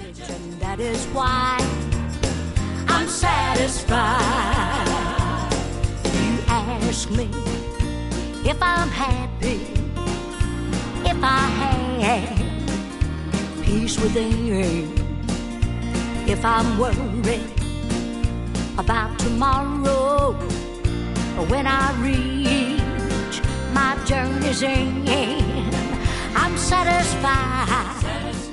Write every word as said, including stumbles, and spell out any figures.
And that is why I'm satisfied. You ask me if I'm happy, if I have peace within, if I'm worried about tomorrow, when I reach my journey's end, I'm satisfied.